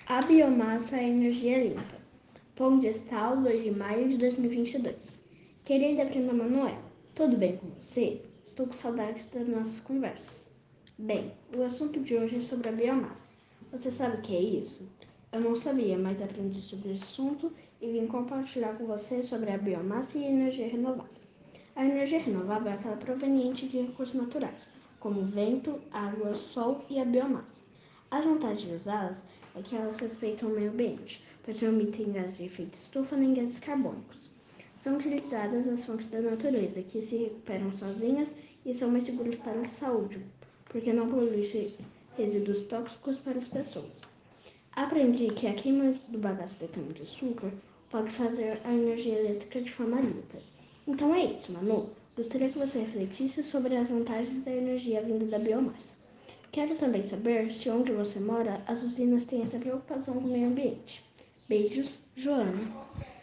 A biomassa é energia limpa. Pão de Estal, 2 de maio de 2022. Querida prima Manuela, tudo bem com você? Estou com saudades das nossas conversas. Bem, o assunto de hoje é sobre a biomassa. Você sabe o que é isso? Eu não sabia, mas aprendi sobre o assunto e vim compartilhar com você sobre a biomassa e a energia renovável. A energia renovável é aquela proveniente de recursos naturais, como vento, água, sol e a biomassa. As vantagens de usá-las é que elas respeitam o meio ambiente, pois não emitem gases de efeito estufa nem gases carbônicos. São utilizadas as fontes da natureza, que se recuperam sozinhas e são mais seguras para a saúde, porque não poluem resíduos tóxicos para as pessoas. Aprendi que a queima do bagaço de cana-de-açúcar pode fazer a energia elétrica de forma limpa. Então é isso, Manu. Gostaria que você refletisse sobre as vantagens da energia vinda da biomassa. Quero também saber se onde você mora as usinas têm essa preocupação com o meio ambiente. Beijos, Joana.